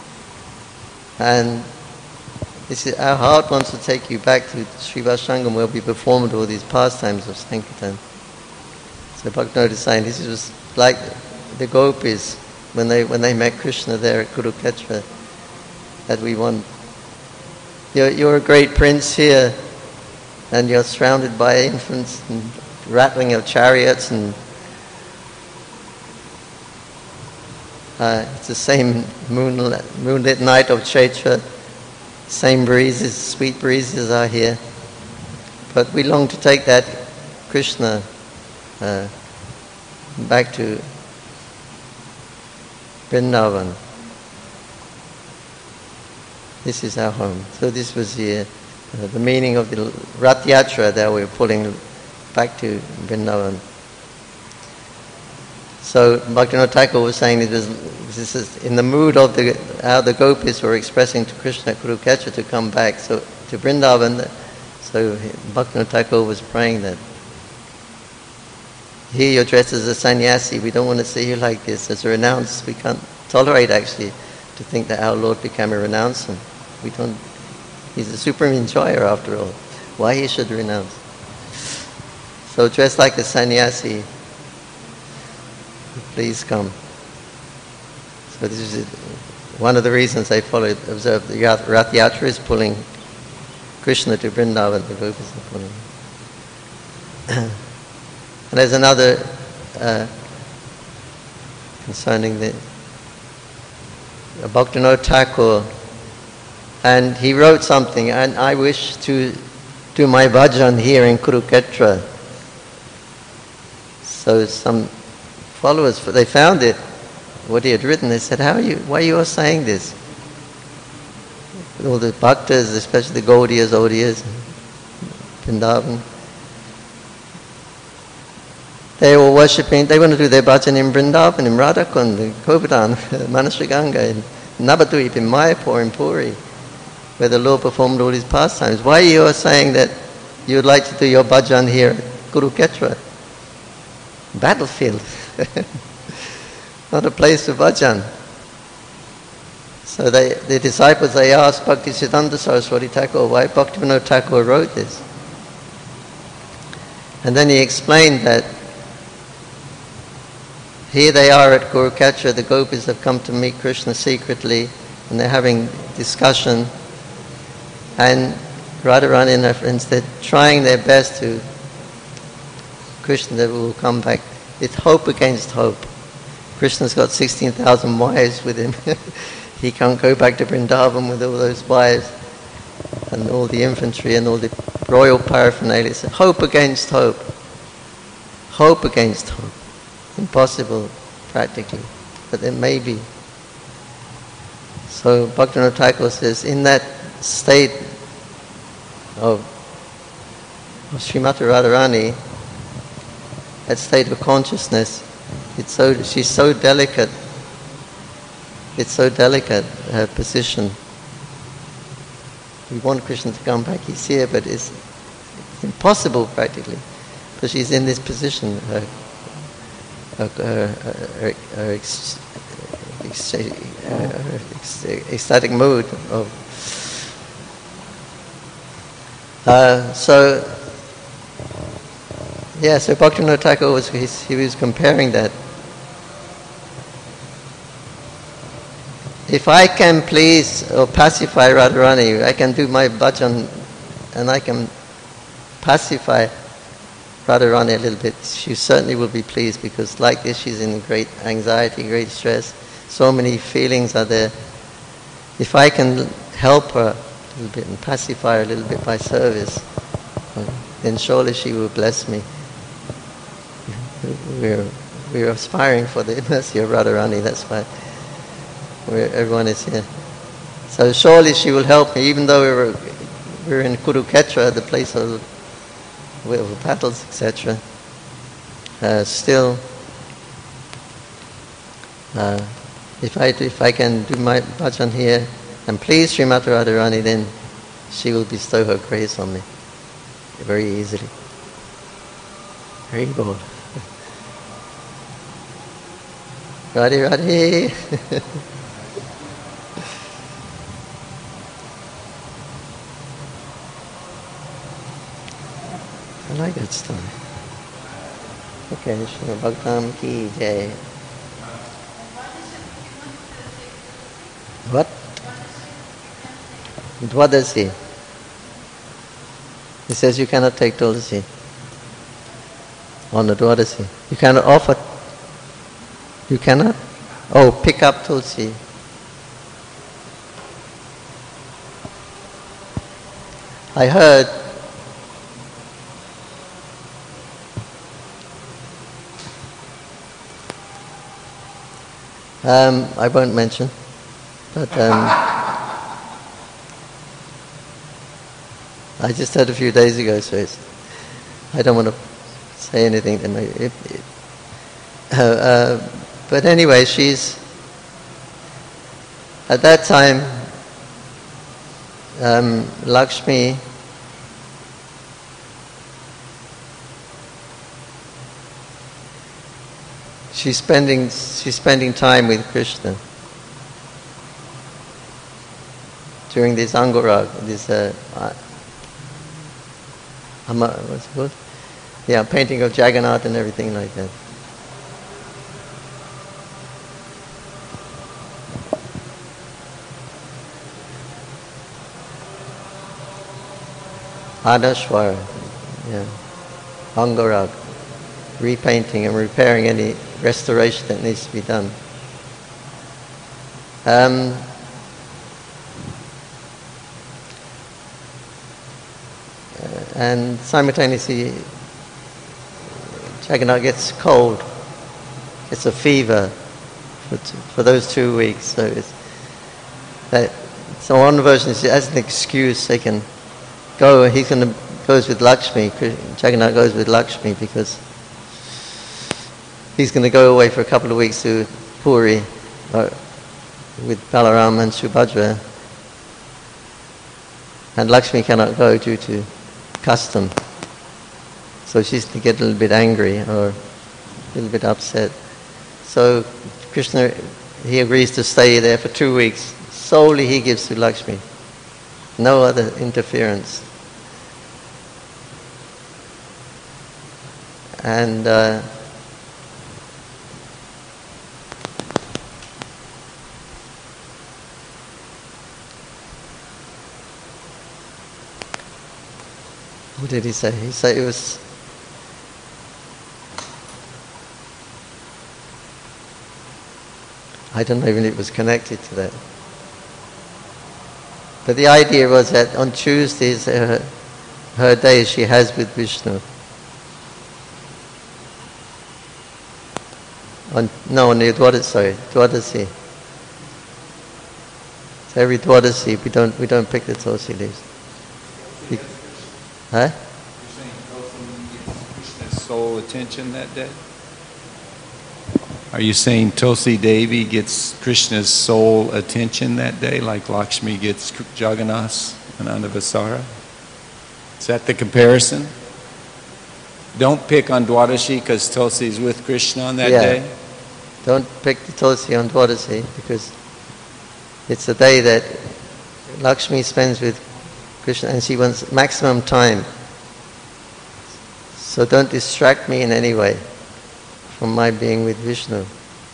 And this is, our heart wants to take you back to Srivasangam, where we performed all these pastimes of Sankirtan. So Bhaktivinoda is saying this was like the gopis when they when they met Krishna there at Kurukshetra, that we want. You're, you're a great prince here, and you're surrounded by infants and rattling of chariots, and uh, it's the same moonlit, moonlit night of Chaitra. Same breezes, sweet breezes are here, but we long to take that Krishna uh, back to Vrindavan. This is our home. So this was the, uh, the meaning of the Rath Yatra that we're pulling back to Vrindavan. So Bhaktivinoda Thakur was saying it was, this is in the mood of the, how the gopis were expressing to Krishna at Kurukshetra to come back so to Vrindavan. So Bhaktivinoda Thakur was praying that, here you're dressed as a sannyasi, we don't want to see you like this, as a renounced. We can't tolerate actually to think that our Lord became a renouncant. We don't, he's a supreme enjoyer after all. Why he should renounce? So dressed like a sannyasi, please come. So this is one of the reasons they followed, observed the Rath Yatra is pulling Krishna to Vrindavan, the gopis are pulling. And there's another uh, concerning the uh, Bhaktivinoda Thakur, and he wrote something, and I wish to do my bhajan here in Kurukshetra. So some followers, they found it, what he had written. They said, "How are you? Why you are saying this?" All the bhaktas, especially the Gaudiyas, Audiyas, Vrindavan, they were worshipping. They want to do their bhajan in Vrindavan, in Radhakund, in Govardhan, Manasri Ganga, in Navadvip, in Mayapur, in Puri, where the Lord performed all his pastimes. Why you are saying that you would like to do your bhajan here at Kurukshetra? Battlefield. Not a place for bhajan. So they, the disciples, they asked Bhaktisiddhanta Saraswati Thakur why Bhaktivinoda Thakur wrote this. And then he explained that here they are at Kurukshetra, the gopis have come to meet Krishna secretly, and they're having discussion, and Radharani and her friends, they're trying their best to Krishna that will come back. It's hope against hope. Krishna's got sixteen thousand wives with him. He can't go back to Vrindavan with all those wives and all the infantry and all the royal paraphernalia. It's hope against hope. Hope against hope. Impossible, practically. But there may be. So Bhaktivinoda Thakur says, in that state of, of Srimati Radharani, that state of consciousness, it's so she's so delicate. It's so delicate, her position. We want Krishna to come back, he's here, but it's, it's impossible practically. But she's in this position, her, her, her, her, her, ex, ex, her ex, ecstatic mood of. Uh, so, yeah, so Bhaktivinoda Thakur was, he was comparing that. If I can please or pacify Radharani, I can do my bhajan and I can pacify Radharani a little bit, she certainly will be pleased, because like this she's in great anxiety, great stress, so many feelings are there. If I can help her a little bit and pacify her a little bit by service, then surely she will bless me. We're, we're aspiring for the mercy of Radharani, that's why we're, everyone is here. So surely she will help me, even though we're, we're in Kurukshetra, the place of, of battles, et cetera. Uh, still, uh, if I if I can do my bhajan here and please Srimati Radharani, then she will bestow her grace on me very easily. Very bold. Radhe Radhe. I like that story. Okay, Srimad Bhagavatam ki jai. What? Dwadasi. He says you cannot take Tulsi on the Dwadasi. You cannot offer. You cannot? Oh, pick up Tulsi. I heard um, I won't mention, but um, I just heard a few days ago, so it's, I don't want to say anything that may, it, it, uh, uh, but anyway, she's, at that time, um, Lakshmi she's spending she's spending time with Krishna during this Angorag, this uh, uh, Ama, what's it called? Yeah, painting of Jagannath and everything like that. Adashwara, yeah, Angorag, repainting and repairing any restoration that needs to be done. Um, and simultaneously, Jagannath gets cold, gets a fever for, t- for those two weeks. So it's that. So one version is as an excuse they can go. He's going to goes with Lakshmi. Jagannath goes with Lakshmi because he's going to go away for a couple of weeks to Puri uh, with Balaram and Subhadra, and Lakshmi cannot go due to custom. So she's to get a little bit angry or a little bit upset. So Krishna, he agrees to stay there for two weeks. Solely he gives to Lakshmi. No other interference. And uh, what did he say? He said it was I don't know even if it was connected to that. But the idea was that on Tuesdays, uh, her day she has with Vishnu. On, no, on the Dwadasi, sorry, Dwadasi. So every Dwadasi, we don't we don't pick the Tulsi leaves. We, huh? You're saying Tulsi gets Krishna's sole attention that day? Are you saying Tulsi Devi gets Krishna's sole attention that day, like Lakshmi gets Jagannath's and Anavasara? Is that the comparison? Don't pick on Dwadashi because Tulsi's with Krishna on that yeah. day? Don't pick the Tulsi on Dwadasi because it's a day that Lakshmi spends with Krishna and she wants maximum time. So don't distract me in any way from my being with Vishnu.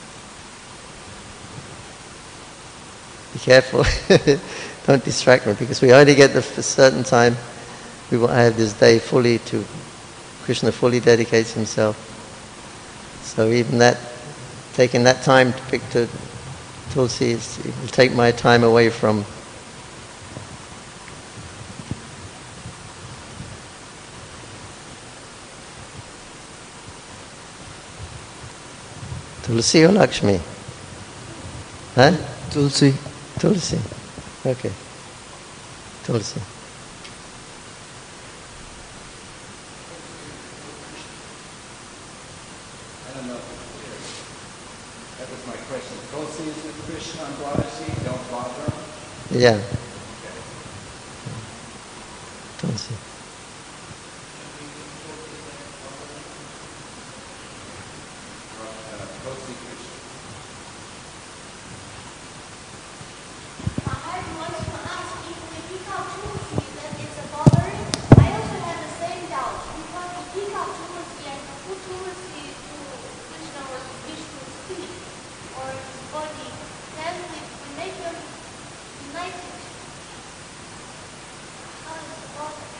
Be careful. Don't distract me because we only get the f- certain time we will have this day fully to Krishna fully dedicates himself. So even that, taking that time to pick to Tulsi, it will take my time away from Tulsi or Lakshmi? Huh? Tulsi. Tulsi. Okay. Tulsi. I don't know if it's clear. That was my question. Tulsi is with Krishna and Dwadasi, don't bother him? Yeah. Tulsi. Tulsi Krishna. I want to ask if we pick up Tulsi, then it's a bothering. I also have the same doubt because we pick up Tulsi and put Tulsi to Krishna or to Vishnu's feet or his body, then we, we make them united. How is it bothering?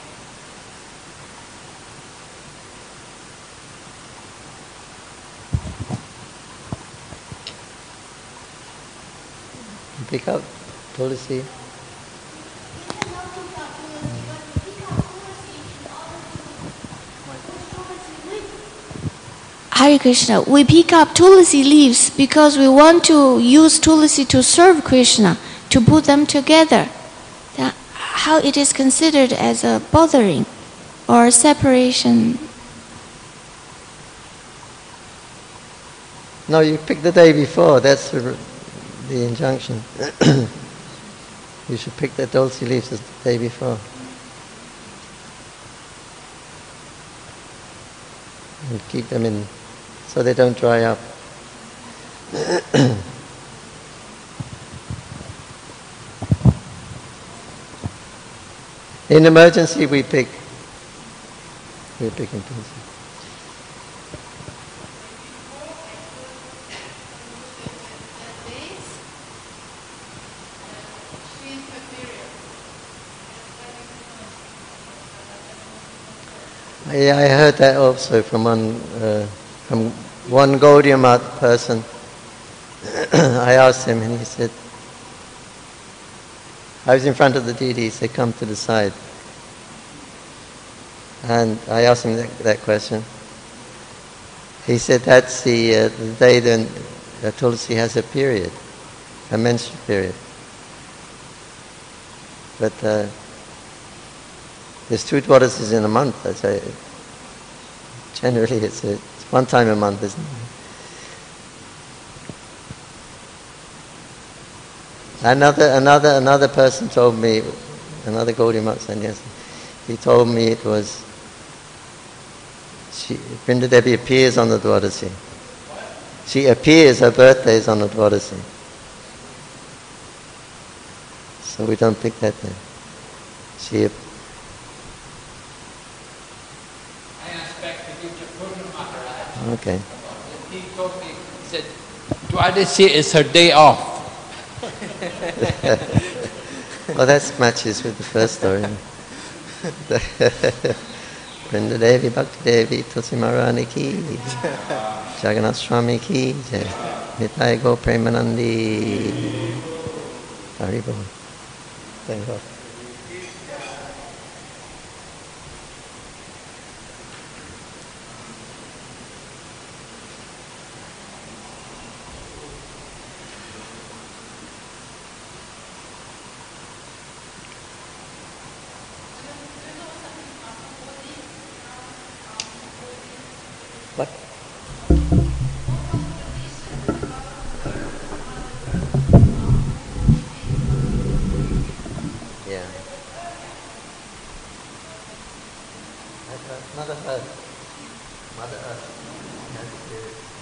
Pick up Tulsi. We cannot pick up Tulsi, but we pick up Tulsi in order to put Tulsi with. Hare Krishna, we pick up tulsi leaves because we want to use tulsi to serve Krishna, to put them together. That how it is considered as a bothering or a separation? No, you pick the day before. That's the, the injunction. You should pick the Tulsi leaves the day before. And keep them in so they don't dry up. In emergency, we pick. We're picking Tulsi. Yeah, I heard that also from one uh, from one Gaudiya Math person. I asked him, and he said, I was in front of the D D, he said, come to the side. And I asked him that, that question. He said, that's the, uh, the day then uh, Tulsi has a period, a menstrual period. But uh, there's two Dwadasis in a month. I say, generally it's, a, it's one time a month, isn't it? Another another another person told me, another Gaudiya Math sannyasi, he told me it was she Vrinda Devi appears on the Dwadasi. She appears, her birthday is on the Dwadasi. So we don't pick that day. She Okay. He told me, he said, Dwadasi is her day off. Well, that matches with the first story. Vrinda Devi, Bhakti Devi, Tulsi Maharani ki, Jagannath Swami ki, Nitai Go Premanandi. Haribol. Thank God. What? Yeah. Mother Earth. Mother Earth.